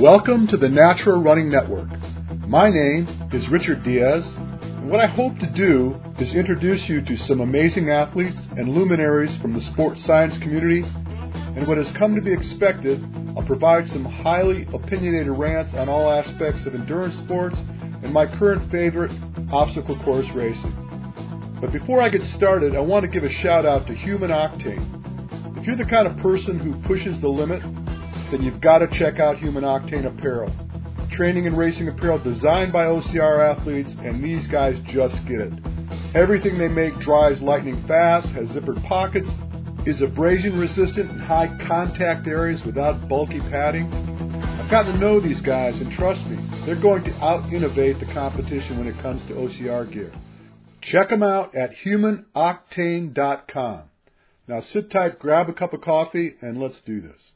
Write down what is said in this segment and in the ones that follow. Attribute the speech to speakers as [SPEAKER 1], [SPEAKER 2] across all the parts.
[SPEAKER 1] Welcome to the Natural Running Network. My name is Richard Diaz, and what I hope to do is introduce you to some amazing athletes and luminaries from the sports science community, and what has come to be expected, I'll provide some highly opinionated rants on all aspects of endurance sports and my current favorite, obstacle course racing. But before I get started, I want to give a shout out to Human Octane. If you're the kind of person who pushes the limit, then you've got to check out Human Octane Apparel. Training and racing apparel designed by OCR athletes, and these guys just get it. Everything they make dries lightning fast, has zippered pockets, is abrasion resistant in high contact areas without bulky padding. I've gotten to know these guys, and trust me, they're going to out-innovate the competition when it comes to OCR gear. Check them out at humanoctane.com. Now sit tight, grab a cup of coffee, and let's do this.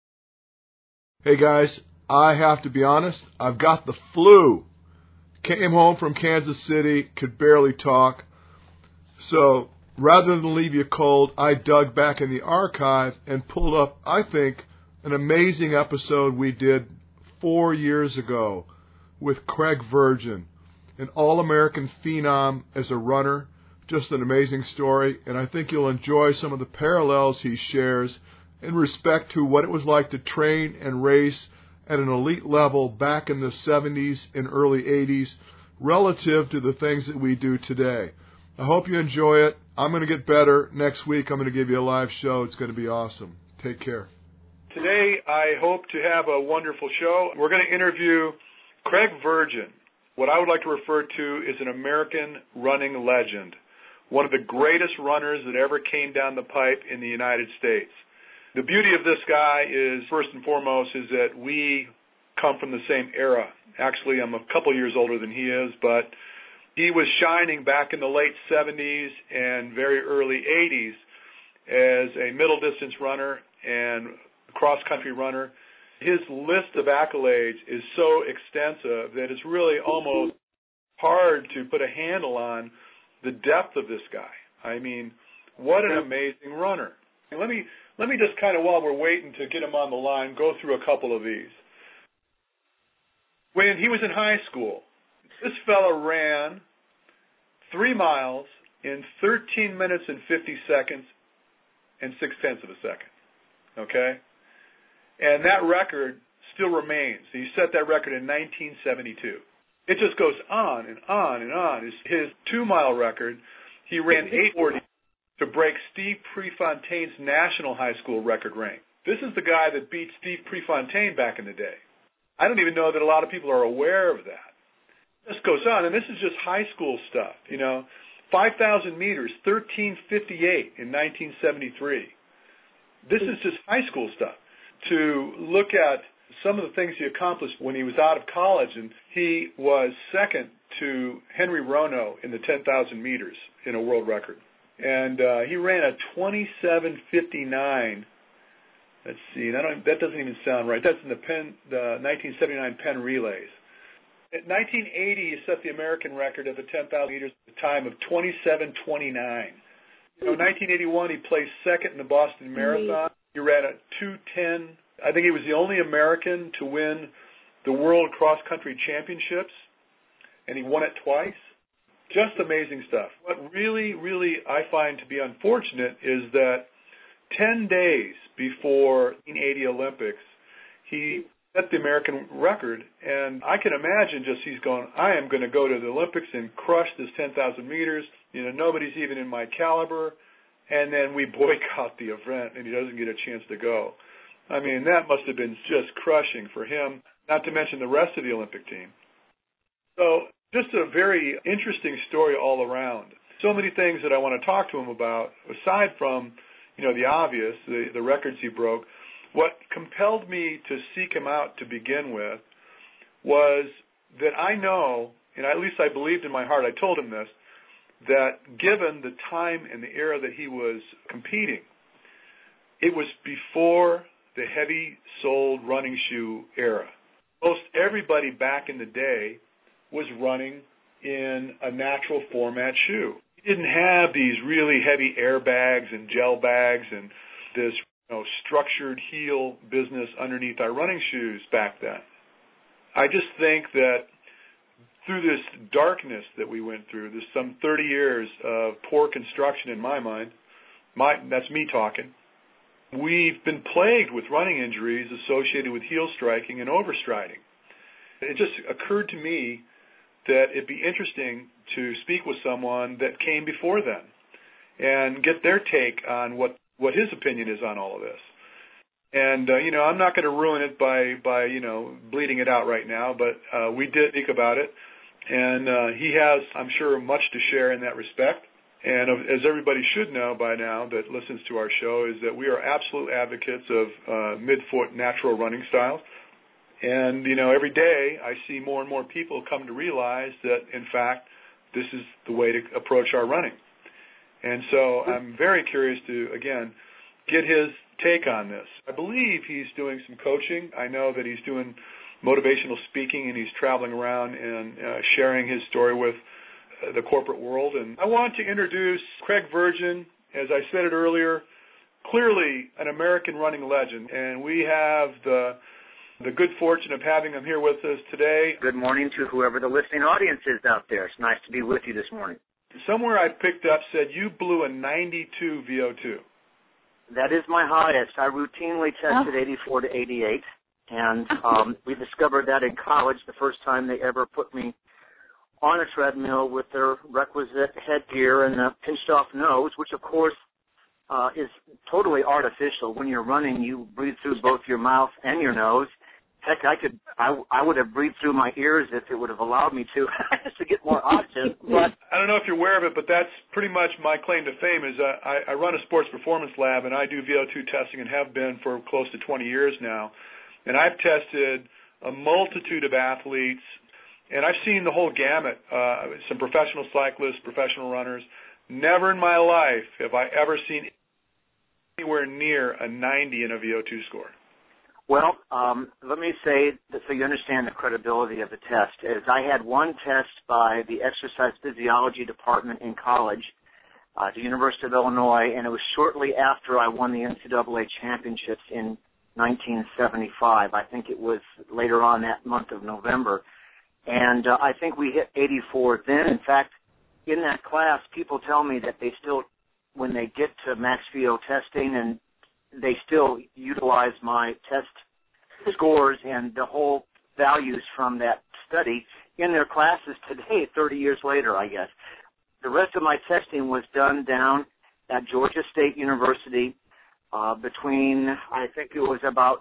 [SPEAKER 1] Hey guys, I have to be honest, I've got the flu. Came home from Kansas City, could barely talk. So rather than leave you cold, I dug back in the archive and pulled up, I think, an amazing episode we did 4 years ago with Craig Virgin, an All-American phenom as a runner. Just an amazing story, and I think you'll enjoy some of the parallels he shares in respect to what it was like to train and race at an elite level back in the 70s and early 80s relative to the things that we do today. I hope you enjoy it. I'm going to get better. Next week I'm going to give you a live show. It's going to be awesome. Take care. Today I hope to have a wonderful show. We're going to interview Craig Virgin, what I would like to refer to as an American running legend, one of the greatest runners that ever came down the pipe in the United States. The beauty of this guy is, first and foremost, is that we come from the same era. Actually, I'm a couple years older than he is, but he was shining back in the late 70s and very early 80s as a middle-distance runner and cross-country runner. His list of accolades is so extensive that it's really almost hard to put a handle on the depth of this guy. I mean, what an amazing runner. Let me just kind of, while we're waiting to get him on the line, go through a couple of these. When he was in high school, this fella ran 3 miles in 13 minutes and 50 seconds and 0.6 of a second. Okay? And that record still remains. He set that record in 1972. It just goes on and on and on. His 2-mile record, he ran 8:40 to break Steve Prefontaine's national high school record rank. This is the guy that beat Steve Prefontaine back in the day. I don't even know that a lot of people are aware of that. This goes on, and this is just high school stuff, 5,000 meters, 13:58 in 1973. This is just high school stuff. To look at some of the things he accomplished when he was out of college, and he was second to Henry Rono in the 10,000 meters in a world record. And he ran a 27:59. Let's see, that doesn't even sound right. That's in the 1979 Penn Relays. In 1980, he set the American record of the 10,000 meters at a time of 27:29. In 1981, he placed second in the Boston Marathon. He ran a 2:10. I think he was the only American to win the World Cross Country Championships, and he won it twice. Just amazing stuff. What really, really I find to be unfortunate is that 10 days before the 1980 Olympics, he set the American record, and I can imagine just he's going, I am going to go to the Olympics and crush this 10,000 meters. Nobody's even in my caliber, and then we boycott the event, and he doesn't get a chance to go. I mean, that must have been just crushing for him, not to mention the rest of the Olympic team. So just a very interesting story all around. So many things that I want to talk to him about, aside from, the obvious, the records he broke. What compelled me to seek him out to begin with was that I know, and at least I believed in my heart, I told him this, that given the time and the era that he was competing, it was before the heavy-soled running shoe era. Most everybody back in the day was running in a natural format shoe. You didn't have these really heavy airbags and gel bags and this structured heel business underneath our running shoes back then. I just think that through this darkness that we went through, there's some 30 years of poor construction in my mind. That's me talking. We've been plagued with running injuries associated with heel striking and overstriding. It just occurred to me that it'd be interesting to speak with someone that came before then and get their take on what his opinion is on all of this. And, I'm not going to ruin it by bleeding it out right now, but we did speak about it. And he has, I'm sure, much to share in that respect. And as everybody should know by now that listens to our show is that we are absolute advocates of midfoot natural running styles. And, every day I see more and more people come to realize that, in fact, this is the way to approach our running. And so I'm very curious to, again, get his take on this. I believe he's doing some coaching. I know that he's doing motivational speaking, and he's traveling around and sharing his story with the corporate world. And I want to introduce Craig Virgin. As I said it earlier, clearly an American running legend, and we have the good fortune of having him here with us today.
[SPEAKER 2] Good morning to whoever the listening audience is out there. It's nice to be with you this morning.
[SPEAKER 1] Somewhere I picked up said you blew a 92 VO2.
[SPEAKER 2] That is my highest. I routinely tested 84 to 88, and we discovered that in college the first time they ever put me on a treadmill with their requisite headgear and a pinched-off nose, which, of course, is totally artificial. When you're running, you breathe through both your mouth and your nose. Heck, I would have breathed through my ears if it would have allowed me to, just to get more oxygen. But
[SPEAKER 1] I don't know if you're aware of it, but that's pretty much my claim to fame is I run a sports performance lab, and I do VO2 testing and have been for close to 20 years now. And I've tested a multitude of athletes, and I've seen the whole gamut, some professional cyclists, professional runners. Never in my life have I ever seen anywhere near a 90 in a VO2 score.
[SPEAKER 2] Well, let me say, that so you understand the credibility of the test, is I had one test by the exercise physiology department in college at the University of Illinois, and it was shortly after I won the NCAA championships in 1975. I think it was later on that month of November. And I think we hit 84 then. In fact, in that class, people tell me that they still, when they get to max VO testing, and they still utilize my test scores and the whole values from that study in their classes today, 30 years later, I guess. The rest of my testing was done down at Georgia State University between, I think it was about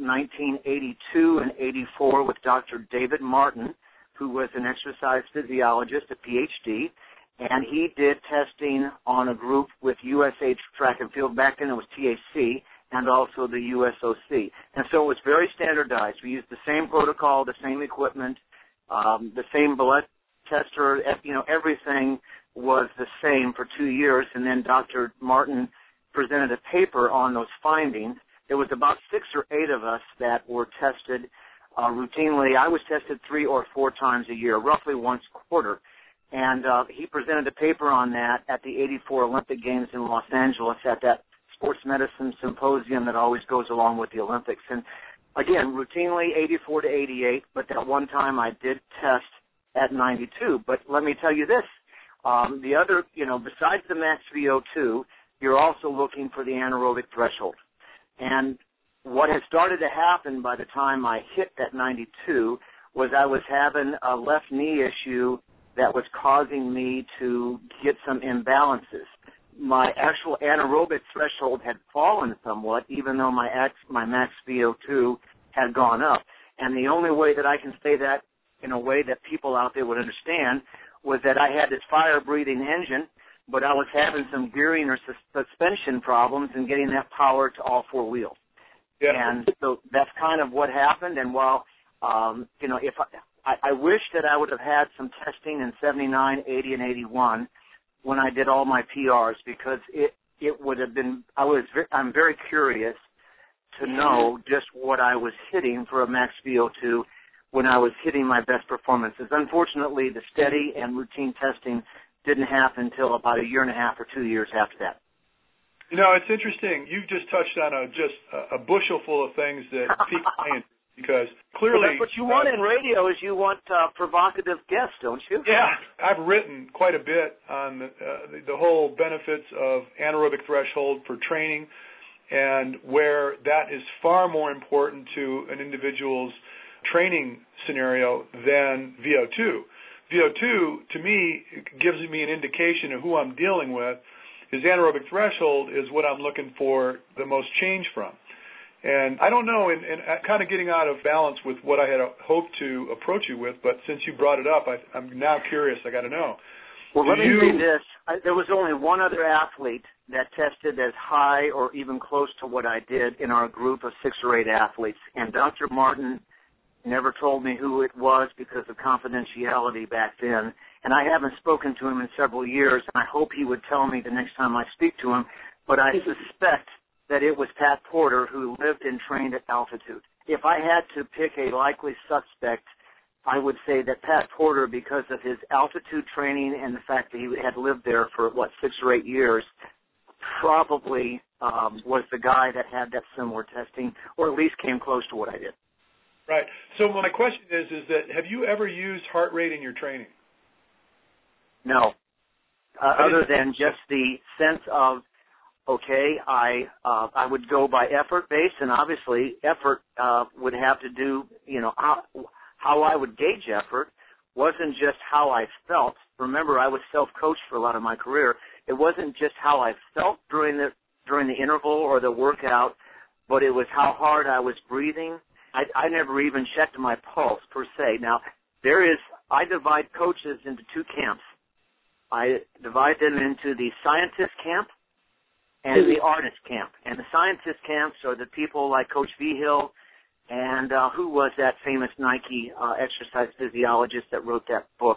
[SPEAKER 2] 1982 and 84 with Dr. David Martin, who was an exercise physiologist, a PhD, and he did testing on a group with USA Track and Field. Back then it was TAC, and also the USOC. And so it was very standardized. We used the same protocol, the same equipment, the same blood tester, everything was the same for 2 years. And then Dr. Martin presented a paper on those findings. There was about 6 or 8 of us that were tested routinely. I was tested 3 or 4 times a year, roughly once a quarter. And he presented a paper on that at the 84 Olympic Games in Los Angeles at that sports medicine symposium that always goes along with the Olympics. And again, routinely 84 to 88, but that one time I did test at 92. But let me tell you this, the other, besides the max VO2, you're also looking for the anaerobic threshold. And what had started to happen by the time I hit that 92 was I was having a left knee issue that was causing me to get some imbalances. My actual anaerobic threshold had fallen somewhat, even though my max VO2 had gone up. And the only way that I can say that in a way that people out there would understand was that I had this fire-breathing engine, but I was having some gearing or suspension problems and getting that power to all 4 wheels. Yeah. And so that's kind of what happened. And while, if I wish that I would have had some testing in 79, 80, and 81 when I did all my PRs, because it would have been, I'm very curious to know just what I was hitting for a max VO2 when I was hitting my best performances. Unfortunately, the steady and routine testing didn't happen until about 1.5 years or 2 years after that.
[SPEAKER 1] It's interesting. You just touched on a bushel full of things that piqued my interest. because clearly...
[SPEAKER 2] Well, that's what you want in radio is you want provocative guests, don't you?
[SPEAKER 1] Yeah, I've written quite a bit on the whole benefits of anaerobic threshold for training and where that is far more important to an individual's training scenario than VO2. VO2, to me, gives me an indication of who I'm dealing with. His anaerobic threshold is what I'm looking for the most change from. And I don't know, and kind of getting out of balance with what I had hoped to approach you with, but since you brought it up, I'm now curious. I got to know.
[SPEAKER 2] Well, let me say this. There was only one other athlete that tested as high or even close to what I did in our group of 6 or 8 athletes, and Dr. Martin never told me who it was because of confidentiality back then, and I haven't spoken to him in several years, and I hope he would tell me the next time I speak to him, but I suspect that it was Pat Porter who lived and trained at altitude. If I had to pick a likely suspect, I would say that Pat Porter, because of his altitude training and the fact that he had lived there for, 6 or 8 years, probably was the guy that had that similar testing, or at least came close to what I did.
[SPEAKER 1] Right. So my question is that have you ever used heart rate in your training?
[SPEAKER 2] No. Other than just the sense of, okay, I would go by effort base, and obviously effort would have to do, how I would gauge effort wasn't just how I felt. Remember, I was self-coached for a lot of my career. It wasn't just how I felt during the interval or the workout, but it was how hard I was breathing. I never even checked my pulse per se. Now, I divide coaches into 2 camps. I divide them into the scientist camp and the artist camp. And the scientist camps are the people like Coach Vigil and who was that famous Nike exercise physiologist that wrote that book?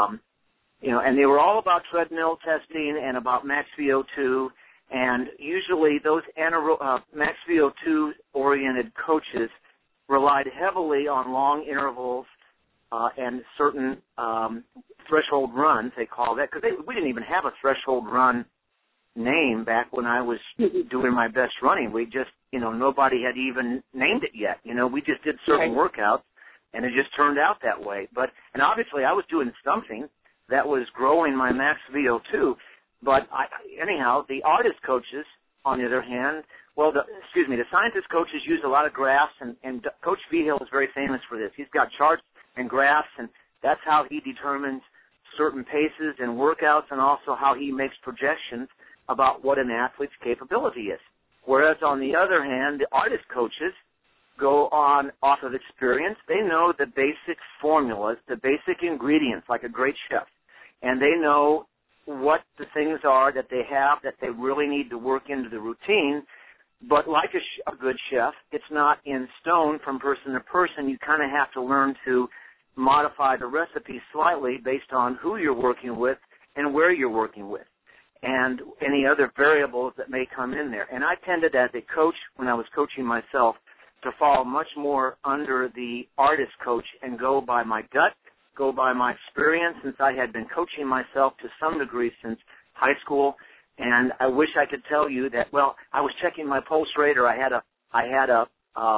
[SPEAKER 2] And they were all about treadmill testing and about max VO2. And usually those max VO2 oriented coaches relied heavily on long intervals and certain threshold runs, they call that, because we didn't even have a threshold run name back when I was doing my best running. We just, nobody had even named it yet. We just did certain workouts, and it just turned out that way. And obviously I was doing something that was growing my max VO2, but anyhow, the artist coaches, on the other hand, the scientist coaches use a lot of graphs, and Coach Vigil is very famous for this. He's got charts and graphs, and that's how he determines certain paces and workouts, and also how he makes projections about what an athlete's capability is. Whereas, on the other hand, the artist coaches go on off of experience. They know the basic formulas, the basic ingredients, like a great chef, and they know what the things are that they have that they really need to work into the routine. But like a good chef, it's not in stone from person to person. You kind of have to learn to modify the recipe slightly based on who you're working with and where you're working with, and any other variables that may come in there. And I tended, as a coach, when I was coaching myself, to fall much more under the artist coach and go by my gut, go by my experience, since I had been coaching myself to some degree since high school. And I wish I could tell you that, I was checking my pulse rate, or I had a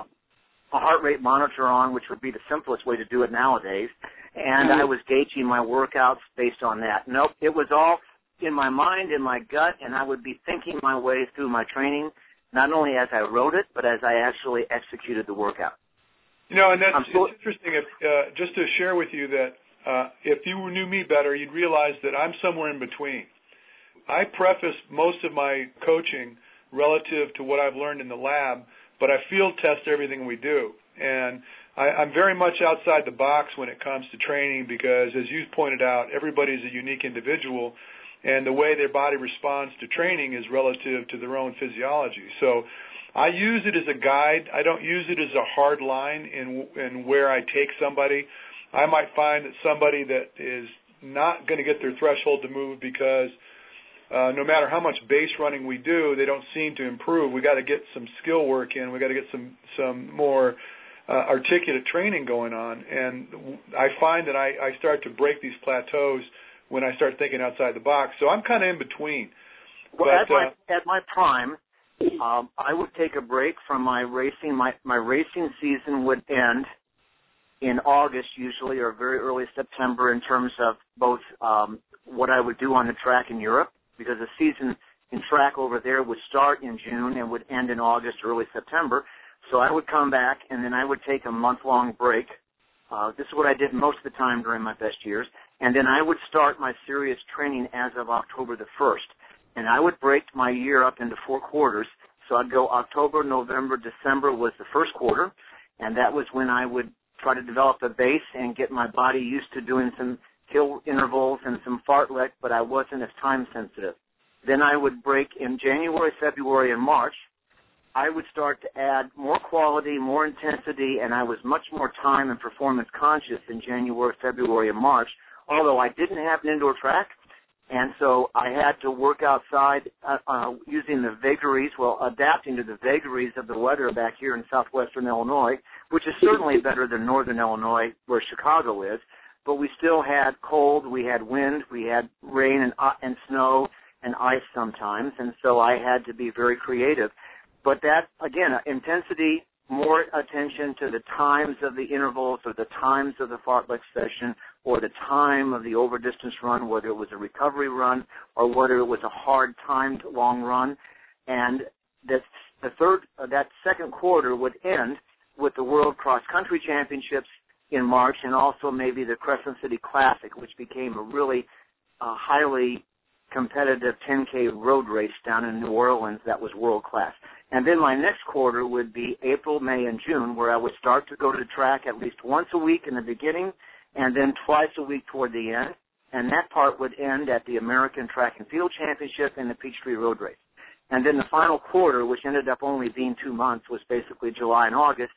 [SPEAKER 2] heart rate monitor on, which would be the simplest way to do it nowadays, and I was gauging my workouts based on that. Nope, it was all in my mind, in my gut, and I would be thinking my way through my training, not only as I wrote it, but as I actually executed the workout.
[SPEAKER 1] And it's interesting, just to share with you that if you knew me better, you'd realize that I'm somewhere in between. I preface most of my coaching relative to what I've learned in the lab, but I field test everything we do. And I'm very much outside the box when it comes to training because, as you pointed out, everybody's a unique individual, and the way their body responds to training is relative to their own physiology. So I use it as a guide. I don't use it as a hard line in where I take somebody. I might find that somebody that is not going to get their threshold to move because no matter how much base running we do, they don't seem to improve. We got to get some skill work in. We got to get some more articulate training going on. And I find that I start to break these plateaus when I start thinking outside the box. So I'm kind of in between.
[SPEAKER 2] Well, at my prime, I would take a break from my racing. My racing season would end in August usually, or very early September, in terms of both what I would do on the track in Europe, because the season in track over there would start in June and would end in August, early September. So I would come back, and then I would take a month-long break. This is what I did most of the time during my best years. And then I would start my serious training as of October the 1st. And I would break my year up into 4 quarters. So I'd go October, November, December was the first quarter, and that was when I would try to develop a base and get my body used to doing some hill intervals and some fartlek, but I wasn't as time sensitive. Then I would break in January, February, and March. I would start to add more quality, more intensity, and I was much more time and performance conscious in January, February, and March, although I didn't have an indoor track. And so I had to work outside using the vagaries, adapting to the vagaries of the weather back here in southwestern Illinois, which is certainly better than northern Illinois where Chicago is. But we still had cold, we had wind, we had rain and snow and ice sometimes, and so I had to be very creative. But that, again, intensity, more attention to the times of the intervals or the times of the fartlek session or the time of the over-distance run, whether it was a recovery run or whether it was a hard-timed long run. And that second quarter would end with the World Cross Country Championships in March and also maybe the Crescent City Classic, which became a really highly competitive 10K road race down in New Orleans that was world-class. And then my next quarter would be April, May, and June, where I would start to go to the track at least once a week in the beginning and then twice a week toward the end. And that part would end at the American Track and Field Championship and the Peachtree Road Race. And then the final quarter, which ended up only being 2 months, was basically July and August,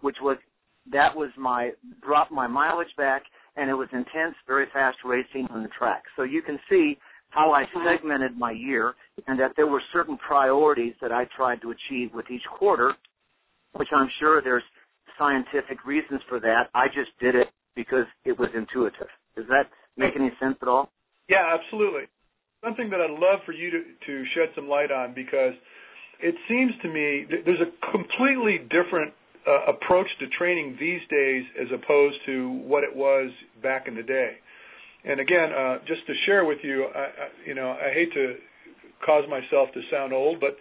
[SPEAKER 2] dropped my mileage back, and it was intense, very fast racing on the track. So you can see how I segmented my year and that there were certain priorities that I tried to achieve with each quarter, which I'm sure there's scientific reasons for that. I just did it because it was intuitive. Does that make any sense at all?
[SPEAKER 3] Yeah, absolutely. Something that I'd love for you to shed some light on, because it seems to me there's a completely different approach to training these days as opposed to what it was back in the day. And again, just to share with you, I hate to cause myself to sound old, but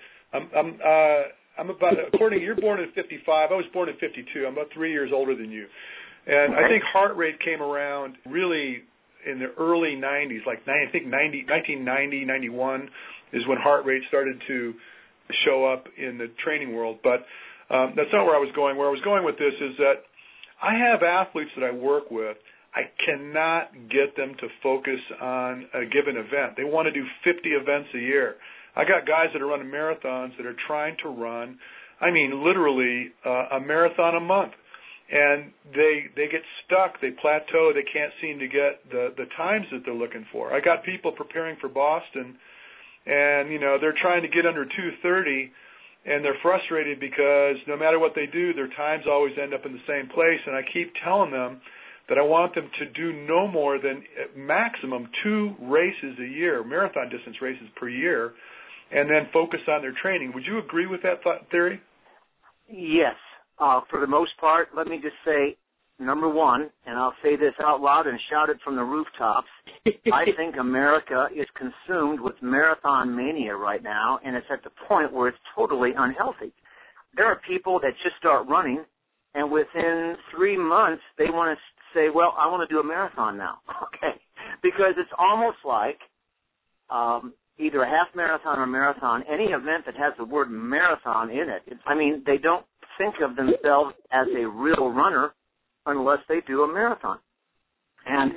[SPEAKER 3] I'm about, according, you're born in 55, I was born in 52. I'm about 3 years older than you. And I think heart rate came around really in the early 90s, like I think 1990, 91 is when heart rate started to show up in the training world. But that's not where I was going. Where I was going with this is that I have athletes that I work with. I cannot get them to focus on a given event. They want to do 50 events a year. I got guys that are running marathons that are trying to run, literally a marathon a month. And they get stuck, they plateau, they can't seem to get the times that they're looking for. I got people preparing for Boston, and, they're trying to get under 2:30, and they're frustrated because no matter what they do, their times always end up in the same place. And I keep telling them that I want them to do no more than maximum 2 races a year, marathon distance races per year, and then focus on their training. Would you agree with that theory?
[SPEAKER 2] Yes. For the most part, let me just say, number one, and I'll say this out loud and shout it from the rooftops, I think America is consumed with marathon mania right now, and it's at the point where it's totally unhealthy. There are people that just start running, and within 3 months, they want to say, well, I want to do a marathon now, okay? Because it's almost like either a half marathon or marathon, any event that has the word marathon in it. They don't think of themselves as a real runner unless they do a marathon. And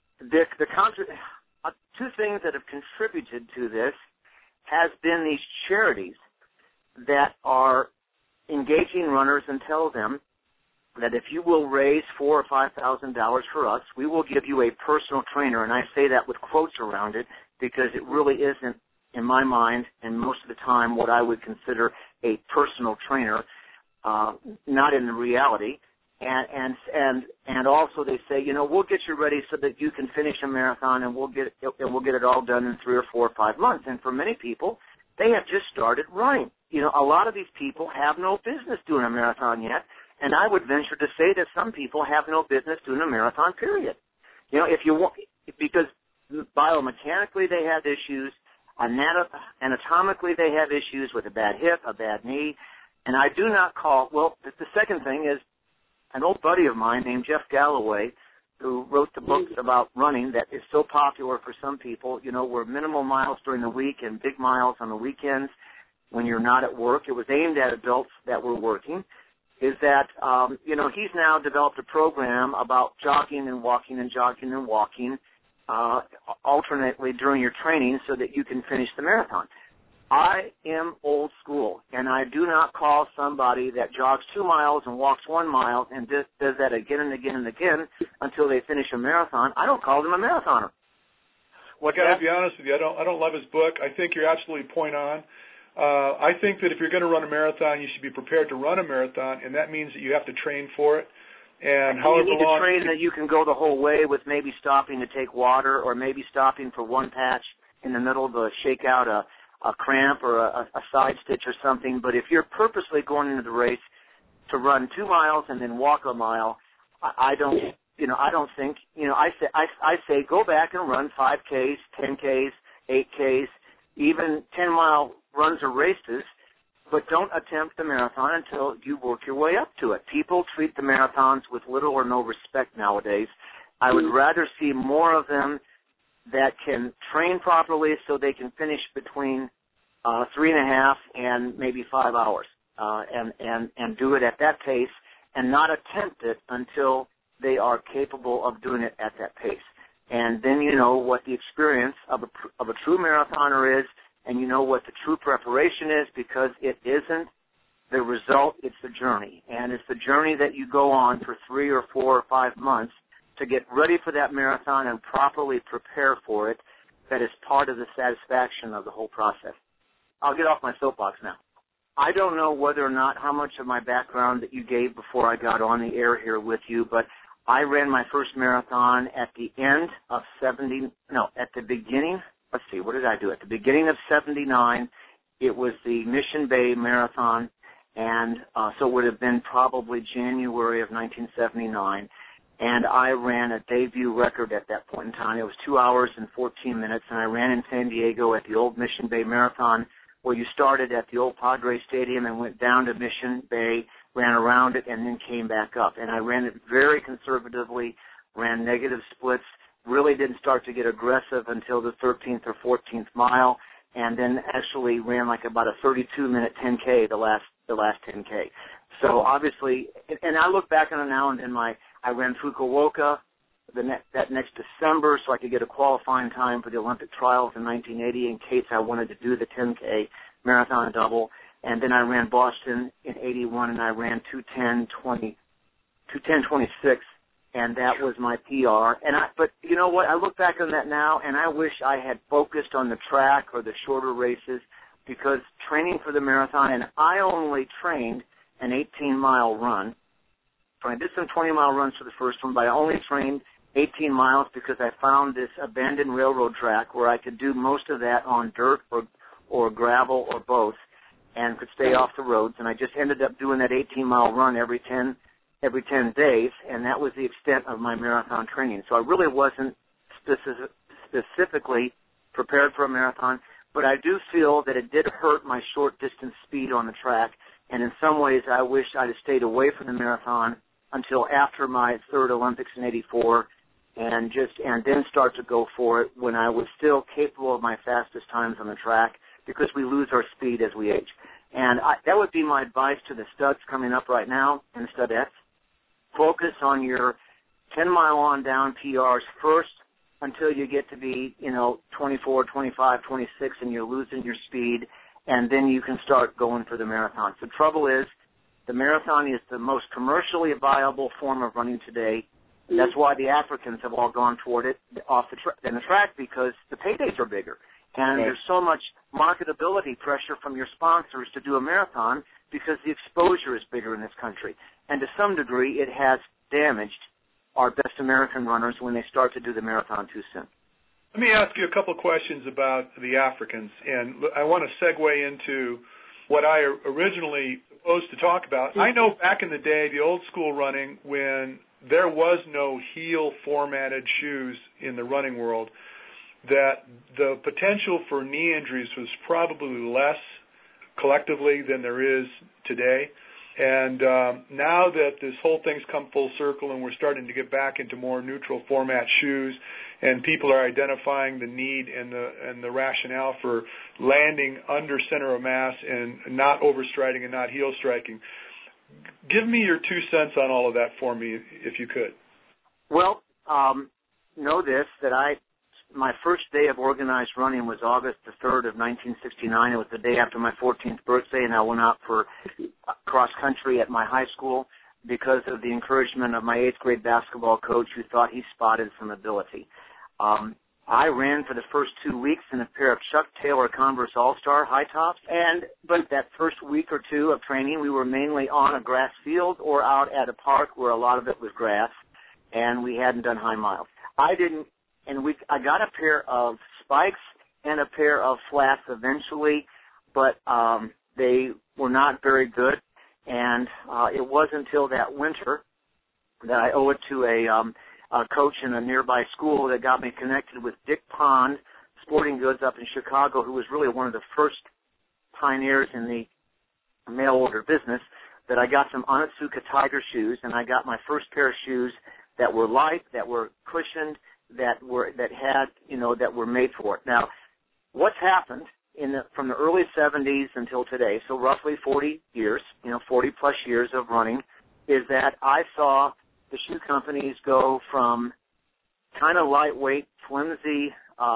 [SPEAKER 2] two things that have contributed to this has been these charities that are engaging runners and tell them that if you will raise $4,000 or $5,000 for us, we will give you a personal trainer. And I say that with quotes around it because it really isn't, in my mind, and most of the time, what I would consider a personal trainer, not in the reality. And also they say, we'll get you ready so that you can finish a marathon, and we'll get it all done in 3 or 4 or 5 months. And for many people, they have just started running. You know, a lot of these people have no business doing a marathon yet, and I would venture to say that some people have no business doing a marathon, period. You know, if you want, because biomechanically they have issues, anatomically they have issues with a bad hip, a bad knee, and I do not call, well, the second thing is an old buddy of mine named Jeff Galloway, who wrote the books about running that is so popular for some people, you know, where minimal miles during the week and big miles on the weekends when you're not at work. It was aimed at adults that were working. Is that, you know, he's now developed a program about jogging and walking and jogging and walking alternately during your training so that you can finish the marathon. I am old school, and I do not call somebody that jogs 2 miles and walks 1 mile and does that again and again and again until they finish a marathon. I don't call them a marathoner.
[SPEAKER 3] Well, I got to be honest with you. I don't love his book. I think you're absolutely point on. I think that if you're going to run a marathon, you should be prepared to run a marathon, and that means that you have to train for it. And however
[SPEAKER 2] you need
[SPEAKER 3] long
[SPEAKER 2] to train that you can go the whole way with maybe stopping to take water or maybe stopping for one patch in the middle to shake out a cramp or a side stitch or something. But if you're purposely going into the race to run 2 miles and then walk a mile, I don't think, I say go back and run 5Ks, 10Ks, 8Ks, even 10-mile runs or races, but don't attempt the marathon until you work your way up to it. People treat the marathons with little or no respect nowadays. I would rather see more of them that can train properly so they can finish between 3.5 and maybe 5 hours, and do it at that pace and not attempt it until they are capable of doing it at that pace. And then you know what the experience of a true marathoner is, and you know what the true preparation is, because it isn't the result, it's the journey. And it's the journey that you go on for 3 or 4 or 5 months to get ready for that marathon and properly prepare for it, that is part of the satisfaction of the whole process. I'll get off my soapbox now. I don't know whether or not how much of my background that you gave before I got on the air here with you, but I ran my first marathon at the beginning, let's see, what did I do? At the beginning of 79, it was the Mission Bay Marathon, and so it would have been probably January of 1979. And I ran a debut record at that point in time. It was 2 hours and 14 minutes, and I ran in San Diego at the old Mission Bay Marathon, where you started at the old Padre Stadium and went down to Mission Bay, ran around it, and then came back up. And I ran it very conservatively, ran negative splits, really didn't start to get aggressive until the 13th or 14th mile, and then actually ran like about a 32-minute 10K, the last 10K. So obviously, and I look back on it now, and I ran Fukuoka that next December so I could get a qualifying time for the Olympic trials in 1980 in case I wanted to do the 10K marathon double. And then I ran Boston in 81, and I ran 2:10:26, and that was my PR. But you know what? I look back on that now, and I wish I had focused on the track or the shorter races, because training for the marathon, and I only trained an 18-mile run. So I did some 20-mile runs for the first one, but I only trained 18 miles because I found this abandoned railroad track where I could do most of that on dirt or gravel or both, and could stay off the roads. And I just ended up doing that 18-mile run every 10 days, and that was the extent of my marathon training. So I really wasn't specifically prepared for a marathon, but I do feel that it did hurt my short-distance speed on the track, and in some ways I wish I'd have stayed away from the marathon until after my third Olympics in 84, and then start to go for it when I was still capable of my fastest times on the track, because we lose our speed as we age. And that would be my advice to the studs coming up right now and studettes. Focus on your 10-mile on down PRs first until you get to be, 24, 25, 26, and you're losing your speed, and then you can start going for the marathon. The trouble is, the marathon is the most commercially viable form of running today. That's why the Africans have all gone toward it off the track, because the paydays are bigger. And there's so much marketability pressure from your sponsors to do a marathon because the exposure is bigger in this country. And to some degree, it has damaged our best American runners when they start to do the marathon too soon.
[SPEAKER 3] Let me ask you a couple of questions about the Africans, and I want to segue into what I originally proposed to talk about. I know back in the day, the old school running, when there was no heel formatted shoes in the running world, that the potential for knee injuries was probably less collectively than there is today. And now that this whole thing's come full circle and we're starting to get back into more neutral format shoes, and people are identifying the need and the rationale for landing under center of mass and not overstriding and not heel striking, give me your 2 cents on all of that for me, if you could.
[SPEAKER 2] Well, know this, that my first day of organized running was August the 3rd of 1969. It was the day after my 14th birthday, and I went out for cross country at my high school because of the encouragement of my 8th grade basketball coach, who thought he spotted some ability. I ran for the first 2 weeks in a pair of Chuck Taylor Converse All-Star high tops, but that first week or two of training, we were mainly on a grass field or out at a park where a lot of it was grass, and we hadn't done high miles. I got a pair of spikes and a pair of flats eventually, but they were not very good, and it wasn't until that winter that I owe it to a coach in a nearby school that got me connected with Dick Pond Sporting Goods up in Chicago, who was really one of the first pioneers in the mail order business, that I got some Onitsuka Tiger shoes, and I got my first pair of shoes that were light, that were cushioned, that were made for it. Now, what's happened from the early 70s until today, so roughly 40 years, 40 plus years of running, is that I saw the shoe companies go from kind of lightweight, flimsy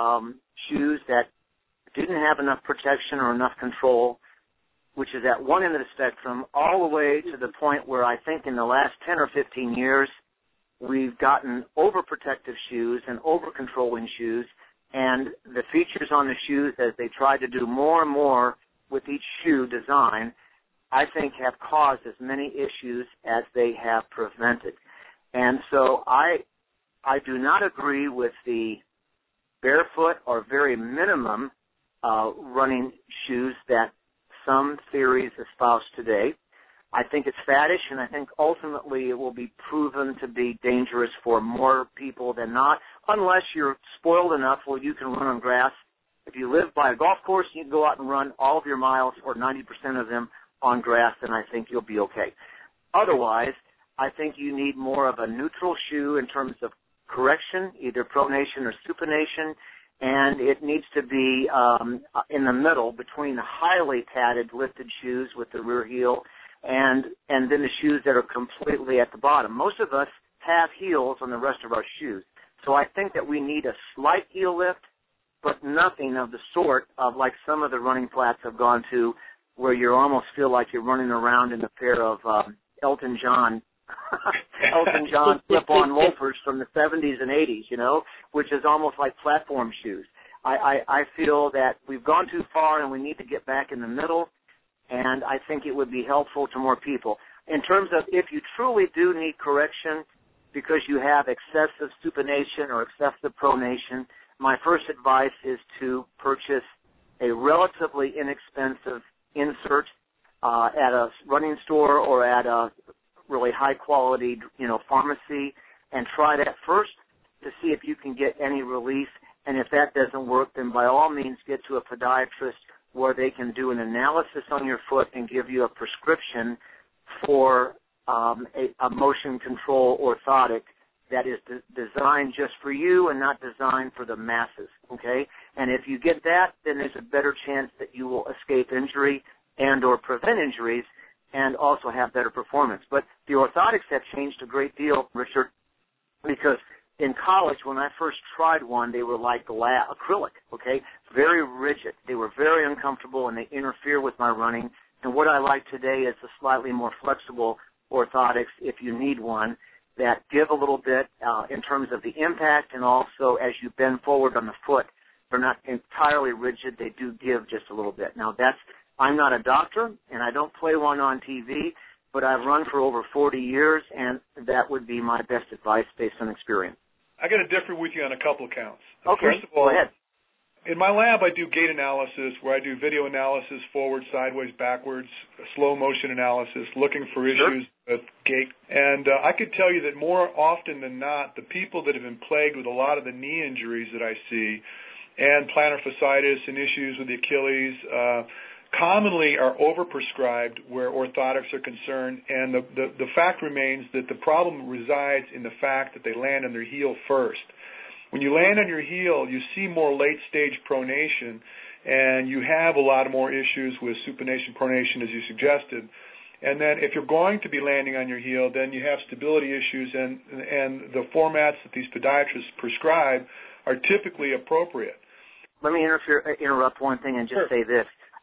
[SPEAKER 2] shoes that didn't have enough protection or enough control, which is at one end of the spectrum, all the way to the point where I think in the last 10 or 15 years, we've gotten overprotective shoes and over-controlling shoes, and the features on the shoes, as they try to do more and more with each shoe design, I think have caused as many issues as they have prevented. And so I do not agree with the barefoot or very minimum running shoes that some theories espouse today. I think it's faddish, and I think ultimately it will be proven to be dangerous for more people than not, unless you're spoiled enough where you can run on grass. If you live by a golf course, you can go out and run all of your miles or 90% of them on grass, and I think you'll be okay. Otherwise, I think you need more of a neutral shoe in terms of correction, either pronation or supination, and it needs to be in the middle between the highly padded lifted shoes with the rear heel and then the shoes that are completely at the bottom. Most of us have heels on the rest of our shoes. So I think that we need a slight heel lift, but nothing of the sort of like some of the running flats have gone to, where you almost feel like you're running around in a pair of Elton John slip-on loafers from the 70s and 80s, which is almost like platform shoes. I feel that we've gone too far and we need to get back in the middle, and I think it would be helpful to more people. In terms of if you truly do need correction because you have excessive supination or excessive pronation, my first advice is to purchase a relatively inexpensive insert at a running store or at a really high-quality, pharmacy, and try that first to see if you can get any relief. And if that doesn't work, then by all means get to a podiatrist where they can do an analysis on your foot and give you a prescription for a motion control orthotic that is designed just for you and not designed for the masses, okay? And if you get that, then there's a better chance that you will escape injury and or prevent injuries and also have better performance. But the orthotics have changed a great deal, Richard, because in college, when I first tried one, they were like acrylic, okay? Very rigid. They were very uncomfortable, and they interfere with my running. And what I like today is the slightly more flexible orthotics, if you need one, that give a little bit in terms of the impact, and also as you bend forward on the foot, they're not entirely rigid. They do give just a little bit. Now, I'm not a doctor, and I don't play one on TV, but I've run for over 40 years, and that would be my best advice based on experience.
[SPEAKER 3] I got to differ with you on a couple of counts.
[SPEAKER 2] Okay,
[SPEAKER 3] First of all,
[SPEAKER 2] go ahead.
[SPEAKER 3] In my lab, I do gait analysis, where I do video analysis, forward, sideways, backwards, slow motion analysis, looking for issues with gait. And I could tell you that more often than not, the people that have been plagued with a lot of the knee injuries that I see, and plantar fasciitis and issues with the Achilles, commonly are overprescribed where orthotics are concerned. And the fact remains that the problem resides in the fact that they land on their heel first. When you land on your heel, you see more late-stage pronation, and you have a lot more issues with supination, pronation, as you suggested. And then if you're going to be landing on your heel, then you have stability issues, and the formats that these podiatrists prescribe are typically appropriate.
[SPEAKER 2] Let me interrupt one thing and just say this.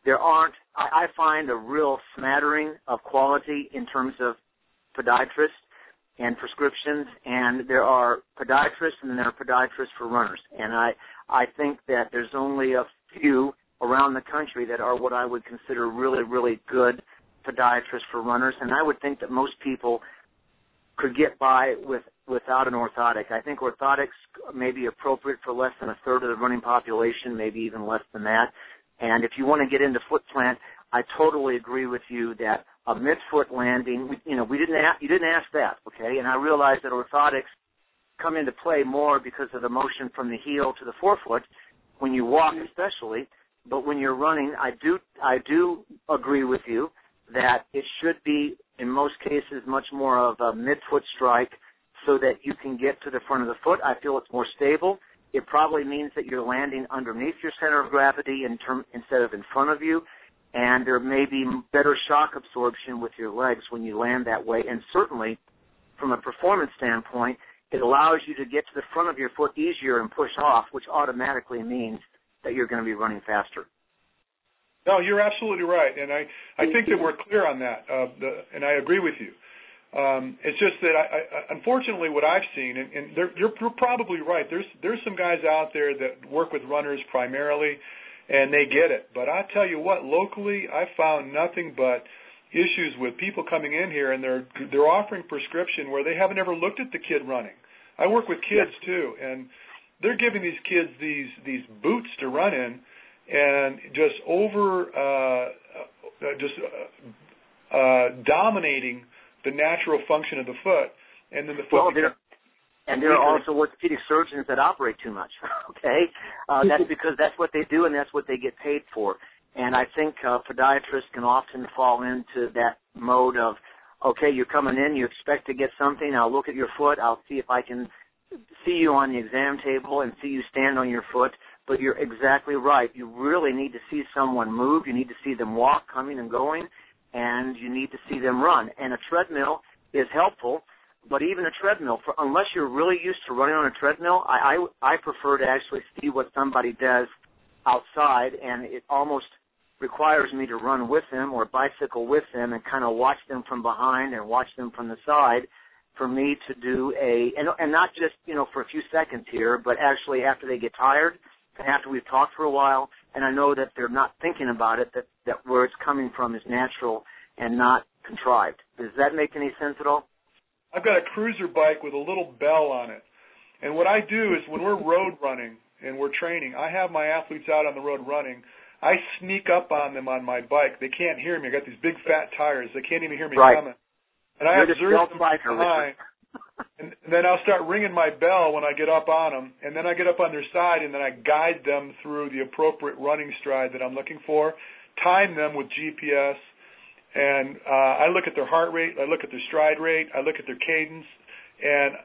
[SPEAKER 2] I find a real smattering of quality in terms of podiatrists and prescriptions, and there are podiatrists and there are podiatrists for runners. And I think that there's only a few around the country that are what I would consider really, really good podiatrists for runners, and I would think that most people could get by without an orthotic. I think orthotics may be appropriate for less than a third of the running population, maybe even less than that. And if you want to get into foot plant, I totally agree with you that a midfoot landing, you didn't ask that, okay? And I realize that orthotics come into play more because of the motion from the heel to the forefoot when you walk, especially. But when you're running, I do agree with you that it should be, in most cases, much more of a midfoot strike so that you can get to the front of the foot. I feel it's more stable. It probably means that you're landing underneath your center of gravity instead of in front of you. And there may be better shock absorption with your legs when you land that way. And certainly, from a performance standpoint, it allows you to get to the front of your foot easier and push off, which automatically means that you're going to be running faster.
[SPEAKER 3] No, you're absolutely right. And I think that we're clear on that, and I agree with you. It's just that, unfortunately, what I've seen, and you're probably right, there's some guys out there that work with runners primarily, and they get it. But I tell you what, locally, I found nothing but issues with people coming in here, and they're offering prescription where they haven't ever looked at the kid running. I work with kids too, and they're giving these kids these boots to run in, and just dominating the natural function of the foot, and then the foot.
[SPEAKER 2] And there are also orthopedic surgeons that operate too much, okay? That's because that's what they do and that's what they get paid for. And I think podiatrists can often fall into that mode of, okay, you're coming in, you expect to get something, I'll look at your foot, I'll see if I can see you on the exam table and see you stand on your foot. But you're exactly right. You really need to see someone move. You need to see them walk, coming and going, and you need to see them run. And a treadmill is helpful. But even a treadmill, unless you're really used to running on a treadmill, I prefer to actually see what somebody does outside, and it almost requires me to run with them or bicycle with them and kind of watch them from behind and watch them from the side for me to do and not just, for a few seconds here, but actually after they get tired and after we've talked for a while, and I know that they're not thinking about it, that where it's coming from is natural and not contrived. Does that make any sense at all?
[SPEAKER 3] I've got a cruiser bike with a little bell on it. And what I do is when we're road running and we're training, I have my athletes out on the road running. I sneak up on them on my bike. They can't hear me. I got these big fat tires. They can't even hear me coming. And I observe them behind. And then I'll start ringing my bell when I get up on them. And then I get up on their side and then I guide them through the appropriate running stride that I'm looking for, time them with GPS. And I look at their heart rate, I look at their stride rate, I look at their cadence, and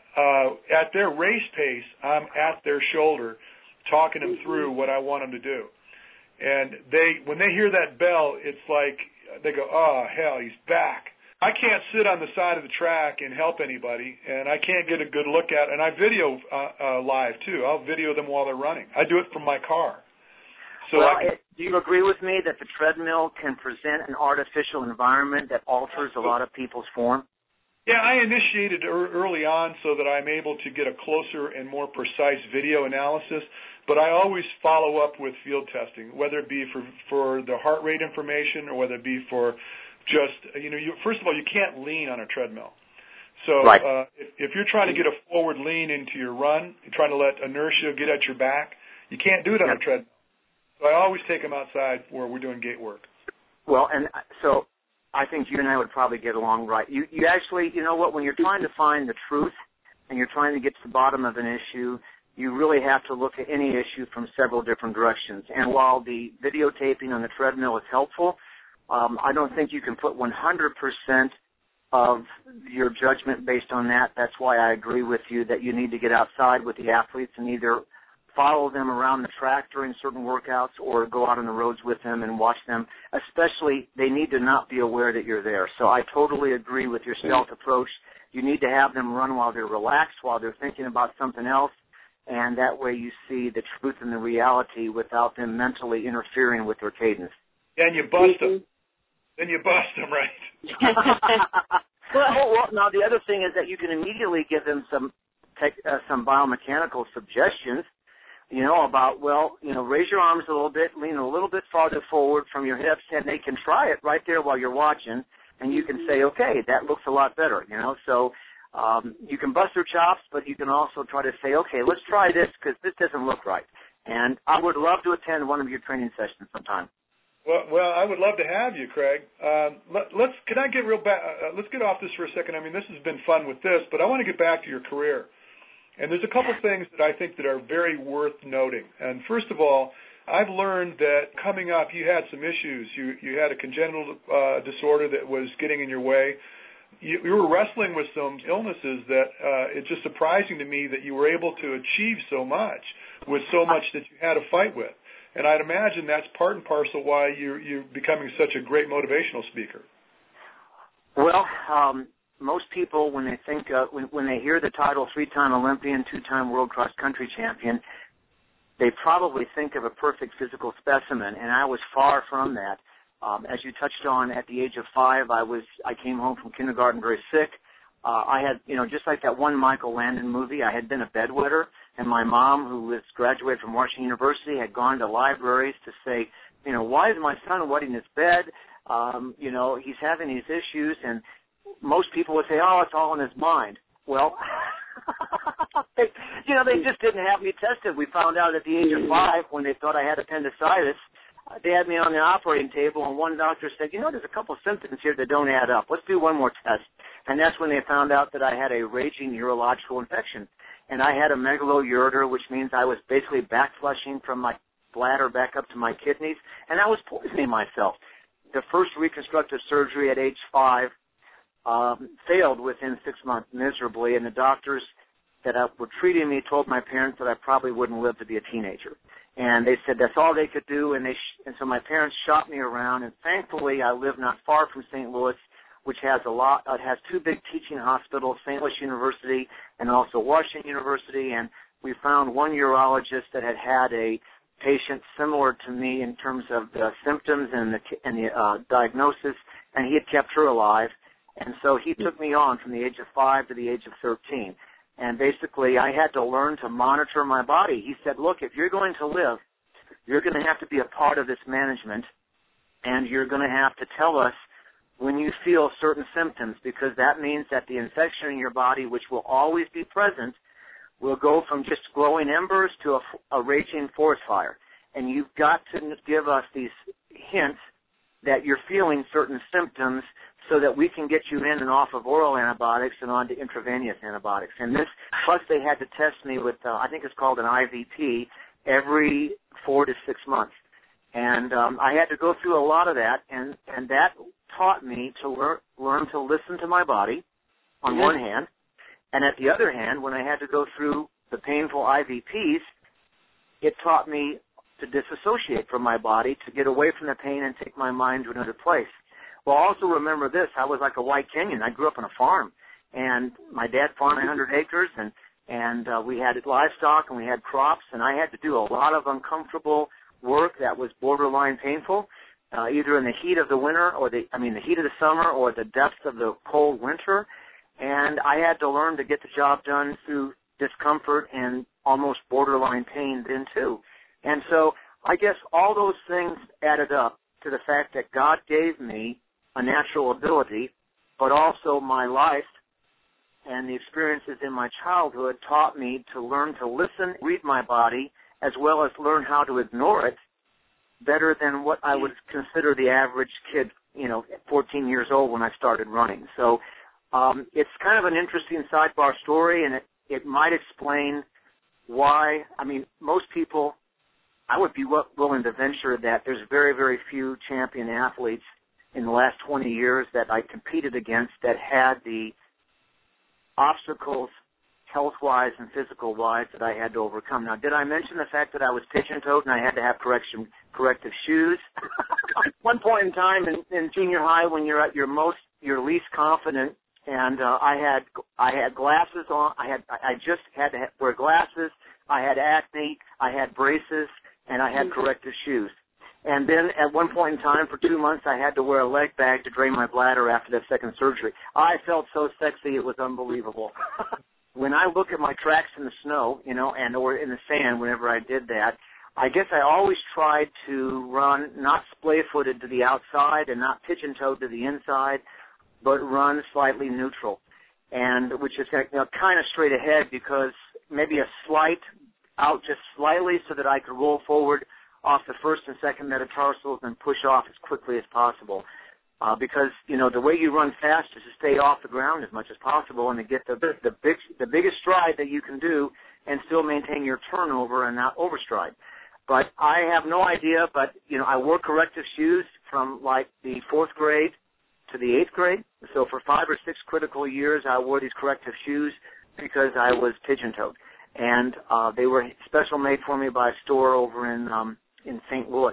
[SPEAKER 3] at their race pace, I'm at their shoulder talking them through what I want them to do. And when they hear that bell, it's like they go, oh, hell, he's back. I can't sit on the side of the track and help anybody, and I can't get a good look at it. And I video live, too. I'll video them while they're running. I do it from my car. So
[SPEAKER 2] do you agree with me that the treadmill can present an artificial environment that alters a lot of people's form?
[SPEAKER 3] Yeah, I initiated early on so that I'm able to get a closer and more precise video analysis, but I always follow up with field testing, whether it be for the heart rate information or whether it be for just, first of all, you can't lean on a treadmill. So
[SPEAKER 2] right.
[SPEAKER 3] if you're trying to get a forward lean into your run, you're trying to let inertia get at your back, you can't do it on a treadmill. So I always take them outside where we're doing gait work.
[SPEAKER 2] Well, and so I think you and I would probably get along right. You actually, you know what, when you're trying to find the truth and you're trying to get to the bottom of an issue, you really have to look at any issue from several different directions. And while the videotaping on the treadmill is helpful, I don't think you can put 100% of your judgment based on that. That's why I agree with you that you need to get outside with the athletes and either follow them around the track during certain workouts or go out on the roads with them and watch them. Especially, they need to not be aware that you're there. So I totally agree with your stealth approach. You need to have them run while they're relaxed, while they're thinking about something else, and that way you see the truth and the reality without them mentally interfering with their cadence.
[SPEAKER 3] And you bust them. Then you bust them, right?
[SPEAKER 2] Well, now the other thing is that you can immediately give them some biomechanical suggestions, you know, about, well, you know, raise your arms a little bit, lean a little bit farther forward from your hips, and they can try it right there while you're watching, and you can say, okay, that looks a lot better, you know. So you can bust their chops, but you can also try to say, okay, let's try this because this doesn't look right. And I would love to attend one of your training sessions sometime.
[SPEAKER 3] Well, I would love to have you, Craig. Let's get off this for a second. I mean, this has been fun with this, but I want to get back to your career. And there's a couple things that I think that are very worth noting. And first of all, I've learned that coming up, you had some issues. You had a congenital disorder that was getting in your way. You were wrestling with some illnesses that it's just surprising to me that you were able to achieve so much with so much that you had to fight with. And I'd imagine that's part and parcel why you're becoming such a great motivational speaker.
[SPEAKER 2] Well, most people, when they think when they hear the title 3-time Olympian, 2-time world cross-country champion, they probably think of a perfect physical specimen, and I was far from that. As you touched on, at the age of 5, I came home from kindergarten very sick. I had, you know, just like that one Michael Landon movie, I had been a bedwetter, and my mom, who was graduated from Washington University, had gone to libraries to say, you know, why is my son wetting his bed? You know, he's having these issues, and most people would say, oh, it's all in his mind. Well, they just didn't have me tested. We found out at the age of 5 when they thought I had appendicitis. They had me on the operating table, and one doctor said, you know, there's a couple of symptoms here that don't add up. Let's do one more test. And that's when they found out that I had a raging urological infection. And I had a megaloureter, which means I was basically backflushing from my bladder back up to my kidneys, and I was poisoning myself. The first reconstructive surgery at age 5 failed within 6 months miserably, and the doctors that were treating me told my parents that I probably wouldn't live to be a teenager. And they said that's all they could do, and so my parents shot me around, and thankfully I live not far from St. Louis, which has it has 2 big teaching hospitals, St. Louis University and also Washington University, and we found one urologist that had a patient similar to me in terms of the symptoms and the diagnosis, and he had kept her alive. And so he took me on from the age of 5 to the age of 13. And basically I had to learn to monitor my body. He said, look, if you're going to live, you're going to have to be a part of this management, and you're going to have to tell us when you feel certain symptoms, because that means that the infection in your body, which will always be present, will go from just glowing embers to a raging forest fire. And you've got to give us these hints that you're feeling certain symptoms so that we can get you in and off of oral antibiotics and on to intravenous antibiotics. And this, plus they had to test me with, I think it's called an IVP, every 4 to 6 months. And I had to go through a lot of that, and that taught me to learn to listen to my body on one hand, and at the other hand, when I had to go through the painful IVPs, it taught me to disassociate from my body, to get away from the pain and take my mind to another place. Well, also remember this, I was like a white Kenyan. I grew up on a farm, and my dad farmed 100 acres, and we had livestock and we had crops, and I had to do a lot of uncomfortable work that was borderline painful, either in the heat of the winter or the heat of the summer or the depths of the cold winter. And I had to learn to get the job done through discomfort and almost borderline pain then too. And so I guess all those things added up to the fact that God gave me a natural ability, but also my life and the experiences in my childhood taught me to learn to listen, read my body, as well as learn how to ignore it better than what I would consider the average kid, 14 years old when I started running. So it's kind of an interesting sidebar story, and it might explain why, most people, I would be willing to venture that there's very, very few champion athletes in the last 20 years that I competed against that had the obstacles, health-wise and physical-wise, that I had to overcome. Now, did I mention the fact that I was pigeon-toed and I had to have corrective shoes? At one point in time in junior high, when you're at your least confident, and I had glasses on. I just had to wear glasses. I had acne. I had braces, and I had corrective shoes. And then at one point in time, for 2 months, I had to wear a leg bag to drain my bladder after that second surgery. I felt so sexy, it was unbelievable. When I look at my tracks in the snow, or in the sand whenever I did that, I guess I always tried to run not splay-footed to the outside and not pigeon-toed to the inside, but run slightly neutral, and which is kind of straight ahead, because maybe a slight out just slightly so that I could roll forward off the first and second metatarsals and push off as quickly as possible. Because, the way you run fast is to stay off the ground as much as possible and to get the biggest stride that you can do and still maintain your turnover and not overstride. But I have no idea, but, I wore corrective shoes from like the 4th grade to the 8th grade. So for 5 or 6 critical years, I wore these corrective shoes because I was pigeon-toed. And they were special made for me by a store over in St. Louis.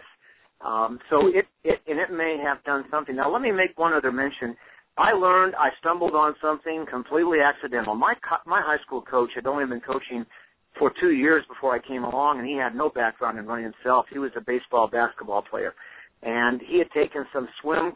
[SPEAKER 2] So it may have done something. Now, let me make one other mention. I stumbled on something completely accidental. My high school coach had only been coaching for 2 years before I came along, and he had no background in running himself. He was a basketball player. And he had taken some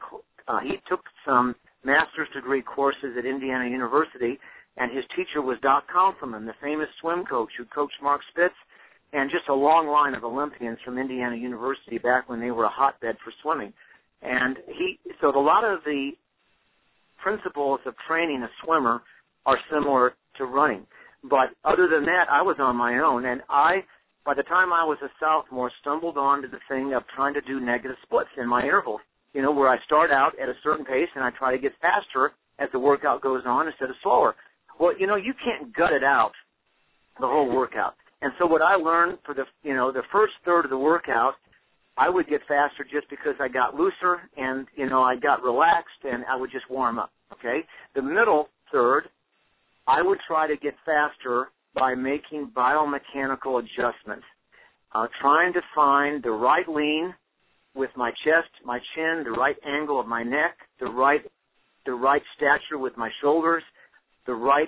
[SPEAKER 2] he took some master's degree courses at Indiana University, and his teacher was Doc Conferman, the famous swim coach who coached Mark Spitz, and just a long line of Olympians from Indiana University back when they were a hotbed for swimming. And so a lot of the principles of training a swimmer are similar to running. But other than that, I was on my own, and by the time I was a sophomore, stumbled onto the thing of trying to do negative splits in my intervals, where I start out at a certain pace and I try to get faster as the workout goes on instead of slower. Well, you can't gut it out, the whole workout. And so what I learned for the first third of the workout, I would get faster just because I got looser and, I got relaxed and I would just warm up, okay? The middle third, I would try to get faster by making biomechanical adjustments, trying to find the right lean with my chest, my chin, the right angle of my neck, the right stature with my shoulders, the right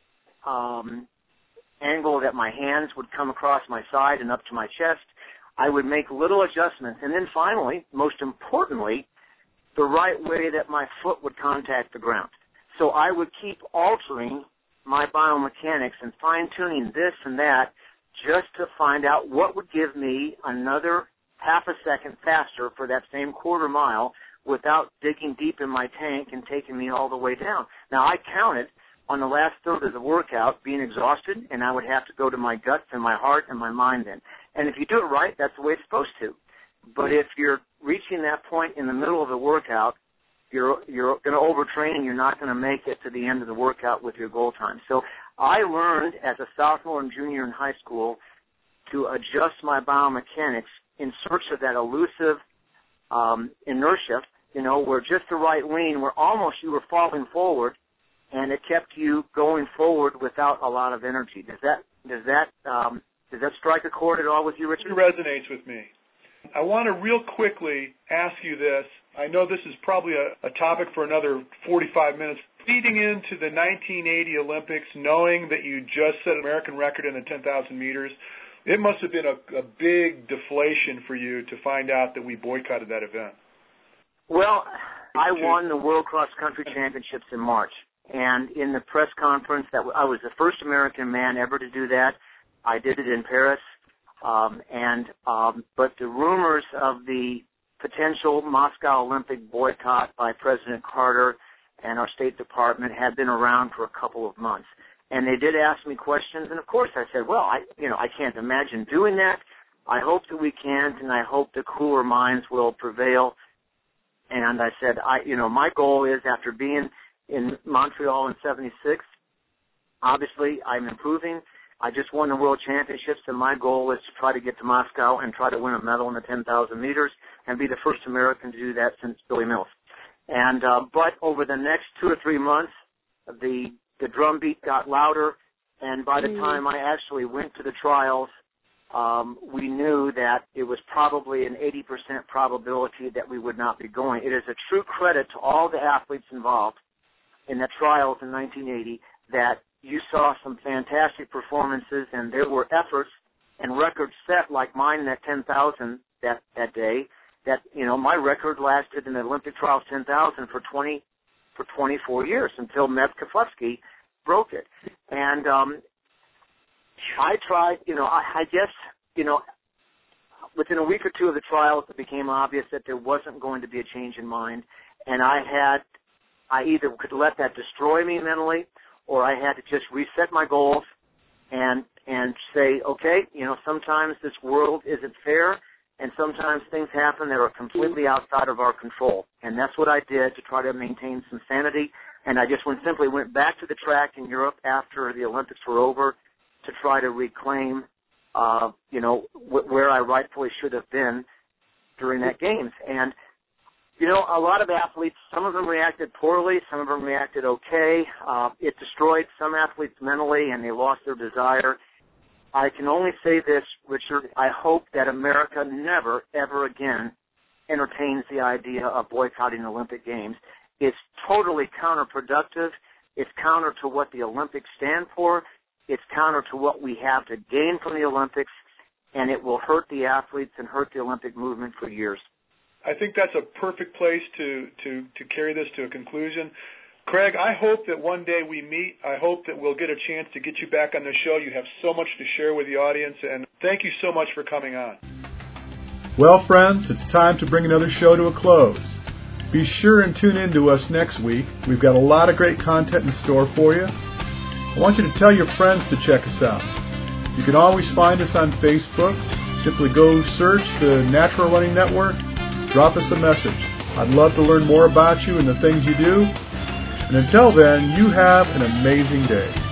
[SPEAKER 2] angle that my hands would come across my side and up to my chest. I would make little adjustments. And then finally, most importantly, the right way that my foot would contact the ground. So I would keep altering my biomechanics and fine-tuning this and that just to find out what would give me another half a second faster for that same quarter mile without digging deep in my tank and taking me all the way down. Now, I counted on the last third of the workout being exhausted, and I would have to go to my guts and my heart and my mind then. And if you do it right, that's the way it's supposed to. But if you're reaching that point in the middle of the workout, you're going to overtrain and you're not going to make it to the end of the workout with your goal time. So I learned as a sophomore and junior in high school to adjust my biomechanics in search of that elusive inertia, where just the right lean, where almost you were falling forward, and it kept you going forward without a lot of energy. Does that strike a chord at all with you, Richard?
[SPEAKER 3] It resonates with me. I want to real quickly ask you this. I know this is probably a topic for another 45 minutes. Leading into the 1980 Olympics, knowing that you just set an American record in the 10,000 meters, it must have been a big deflation for you to find out that we boycotted that event.
[SPEAKER 2] Well, I won the World Cross Country Championships in March. And in the press conference, I was the first American man ever to do that. I did it in Paris. But the rumors of the potential Moscow Olympic boycott by President Carter and our State Department had been around for a couple of months. And they did ask me questions, and of course I said, well, I can't imagine doing that. I hope that we can, and I hope that cooler minds will prevail. And I said, my goal is, after being in Montreal in 76, obviously I'm improving. I just won the World Championships, and my goal is to try to get to Moscow and try to win a medal in the 10,000 meters and be the first American to do that since Billy Mills. And but over the next 2 or 3 months, the drumbeat got louder, and by the time I actually went to the trials, we knew that it was probably an 80% probability that we would not be going. It is a true credit to all the athletes involved in the trials in 1980 that you saw some fantastic performances, and there were efforts and records set like mine in that 10,000 that day. That my record lasted in the Olympic trials 10,000 for 24 years until Meb Keflezighi broke it. And I tried, I guess, within a week or two of the trials, it became obvious that there wasn't going to be a change in mind, and I either could let that destroy me mentally, or I had to just reset my goals and say, okay, sometimes this world isn't fair, and sometimes things happen that are completely outside of our control. And that's what I did to try to maintain some sanity. And I just simply went back to the track in Europe after the Olympics were over to try to reclaim, where I rightfully should have been during that games. And, a lot of athletes, some of them reacted poorly, some of them reacted okay. It destroyed some athletes mentally, and they lost their desire. I can only say this, Richard, I hope that America never, ever again entertains the idea of boycotting the Olympic Games. It's totally counterproductive. It's counter to what the Olympics stand for. It's counter to what we have to gain from the Olympics, and it will hurt the athletes and hurt the Olympic movement for years.
[SPEAKER 3] I think that's a perfect place to carry this to a conclusion. Craig, I hope that one day we meet. I hope that we'll get a chance to get you back on the show. You have so much to share with the audience, and thank you so much for coming on.
[SPEAKER 1] Well, friends, it's time to bring another show to a close. Be sure and tune in to us next week. We've got a lot of great content in store for you. I want you to tell your friends to check us out. You can always find us on Facebook. Simply go search the Natural Running Network. Drop us a message. I'd love to learn more about you and the things you do. And until then, you have an amazing day.